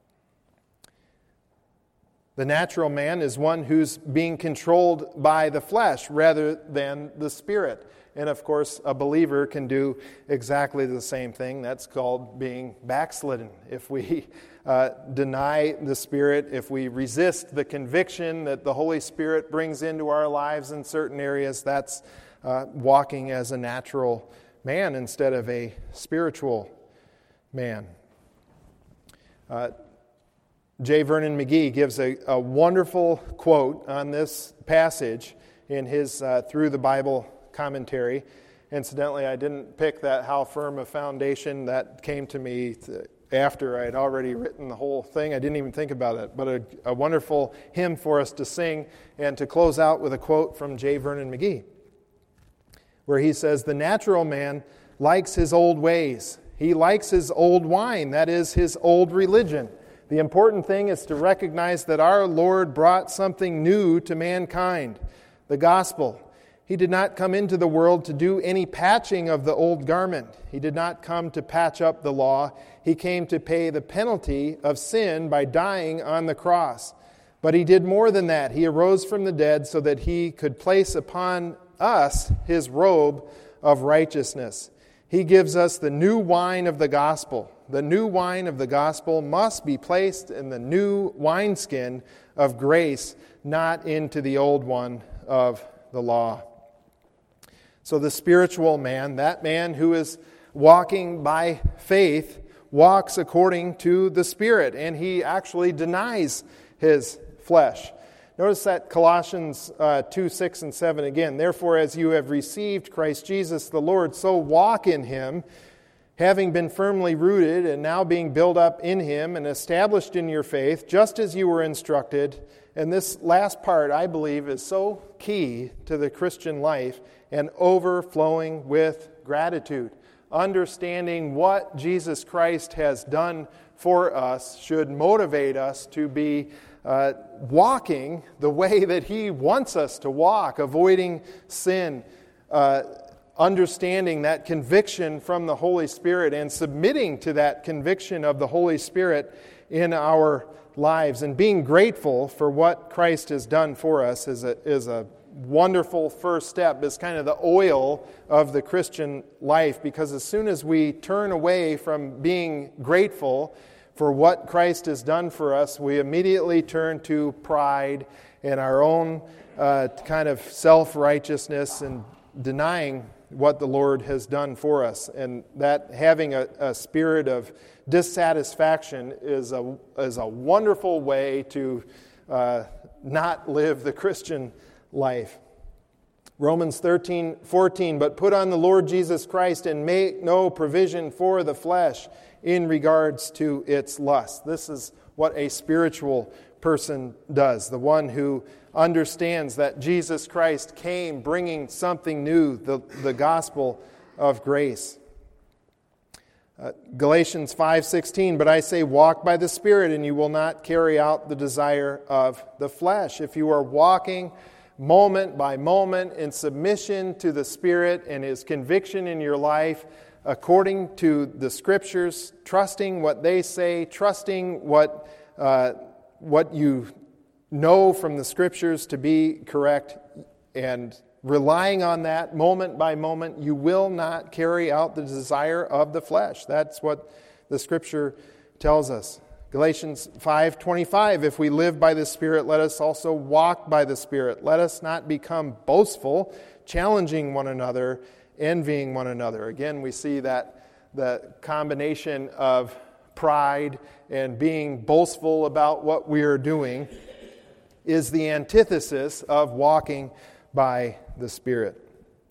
The natural man is one who's being controlled by the flesh rather than the Spirit. And of course, a believer can do exactly the same thing. That's called being backslidden. If we deny the Spirit, if we resist the conviction that the Holy Spirit brings into our lives in certain areas, that's walking as a natural man instead of a spiritual man. J. Vernon McGee gives a wonderful quote on this passage in his Through the Bible commentary. Incidentally, I didn't pick that How Firm a Foundation. That came to me after I had already written the whole thing. I didn't even think about it. But a wonderful hymn for us to sing and to close out with a quote from J. Vernon McGee, where he says, "The natural man likes his old ways. He likes his old wine, that is, his old religion. The important thing is to recognize that our Lord brought something new to mankind, the gospel. He did not come into the world to do any patching of the old garment. He did not come to patch up the law. He came to pay the penalty of sin by dying on the cross. But he did more than that. He arose from the dead so that he could place upon us his robe of righteousness. He gives us the new wine of the gospel. The new wine of the gospel must be placed in the new wineskin of grace, not into the old one of the law." So the spiritual man, that man who is walking by faith, walks according to the Spirit, and he actually denies his flesh. Notice that Colossians 2, 6, and 7 again. "Therefore, as you have received Christ Jesus the Lord, so walk in him, having been firmly rooted and now being built up in him and established in your faith, just as you were instructed." And this last part, I believe, is so key to the Christian life, and overflowing with gratitude. Understanding what Jesus Christ has done for us should motivate us to be walking the way that he wants us to walk, avoiding sin, understanding that conviction from the Holy Spirit and submitting to that conviction of the Holy Spirit in our lives. And being grateful for what Christ has done for us is a wonderful first step. It's kind of the oil of the Christian life, because as soon as we turn away from being grateful for what Christ has done for us, we immediately turn to pride and our own kind of self-righteousness and denying what the Lord has done for us. And that having a spirit of dissatisfaction is a wonderful way to not live the Christian life. Romans 13:14, "But put on the Lord Jesus Christ and make no provision for the flesh in regards to its lust." This is what a spiritual person does, the one who understands that Jesus Christ came bringing something new, the gospel of grace. Galatians 5:16, "But I say, walk by the Spirit, and you will not carry out the desire of the flesh." If you are walking moment by moment in submission to the Spirit and His conviction in your life, according to the Scriptures, trusting what they say, trusting what you know from the Scriptures to be correct, and relying on that moment by moment, you will not carry out the desire of the flesh. That's what the Scripture tells us. Galatians 5:25, if we live by the Spirit, let us also walk by the Spirit. Let us not become boastful, challenging one another, envying one another. Again, we see that the combination of pride and being boastful about what we are doing is the antithesis of walking by the Spirit.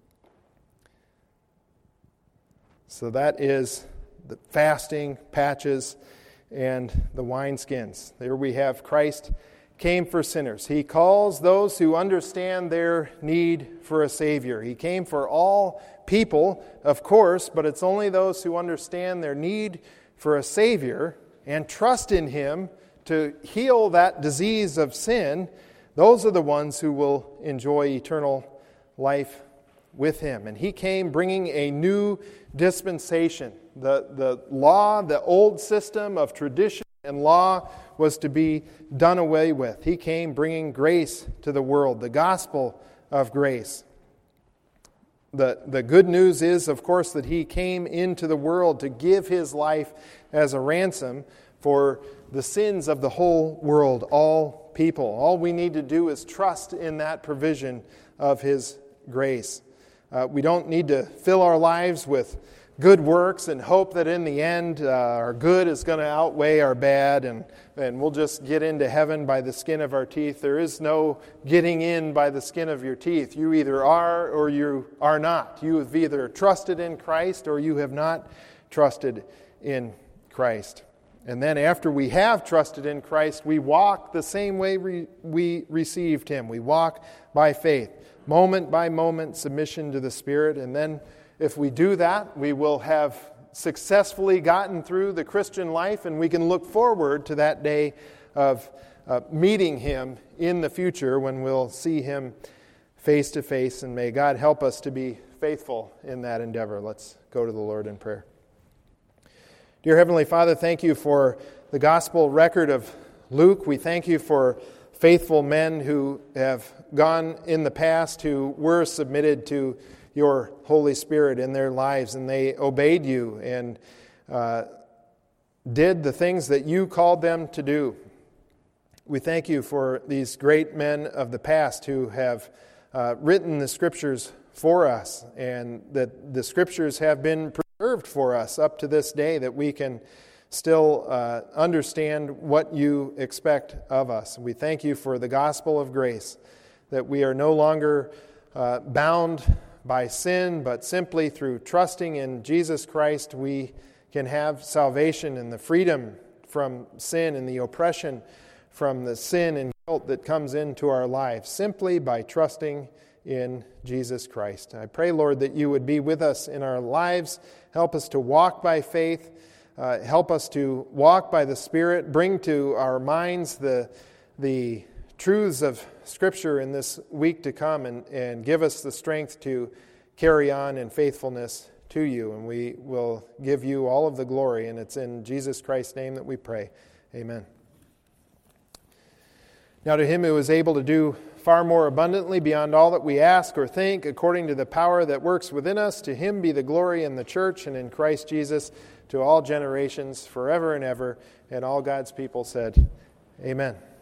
So that is the fasting patches and the wineskins. There we have Christ came for sinners. He calls those who understand their need for a Savior. He came for all people, of course, but it's only those who understand their need for a Savior and trust in Him to heal that disease of sin. Those are the ones who will enjoy eternal life with Him. And He came bringing a new dispensation. The law, the old system of tradition and law was to be done away with. He came bringing grace to the world, the gospel of grace. The good news is, of course, that He came into the world to give His life as a ransom for the sins of the whole world, all people. All we need to do is trust in that provision of His grace. We don't need to fill our lives with good works and hope that in the end our good is going to outweigh our bad and we'll just get into heaven by the skin of our teeth. There is no getting in by the skin of your teeth. You either are or you are not. You have either trusted in Christ or you have not trusted in Christ. And then after we have trusted in Christ, we walk the same way we received Him. We walk by faith, moment by moment, submission to the Spirit. And then if we do that, we will have successfully gotten through the Christian life, and we can look forward to that day of meeting Him in the future when we'll see Him face to face. And may God help us to be faithful in that endeavor. Let's go to the Lord in prayer. Dear Heavenly Father, thank You for the gospel record of Luke. We thank You for faithful men who have gone in the past, who were submitted to Your Holy Spirit in their lives, and they obeyed You and did the things that You called them to do. We thank You for these great men of the past who have written the Scriptures for us, and that the Scriptures have been preserved for us up to this day, that we can still understand what You expect of us. We thank You for the gospel of grace, that we are no longer bound by sin, but simply through trusting in Jesus Christ, we can have salvation and the freedom from sin and the oppression from the sin and guilt that comes into our lives, simply by trusting in Jesus Christ. I pray, Lord, that You would be with us in our lives. Help us to walk by faith. Help us to walk by the Spirit. Bring to our minds the truths of Scripture in this week to come, and give us the strength to carry on in faithfulness to You. And we will give You all of the glory, and it's in Jesus Christ's name that we pray. Amen. Now to Him who is able to do far more abundantly beyond all that we ask or think, according to the power that works within us, to Him be the glory in the church and in Christ Jesus to all generations, forever and ever. And all God's people said, Amen.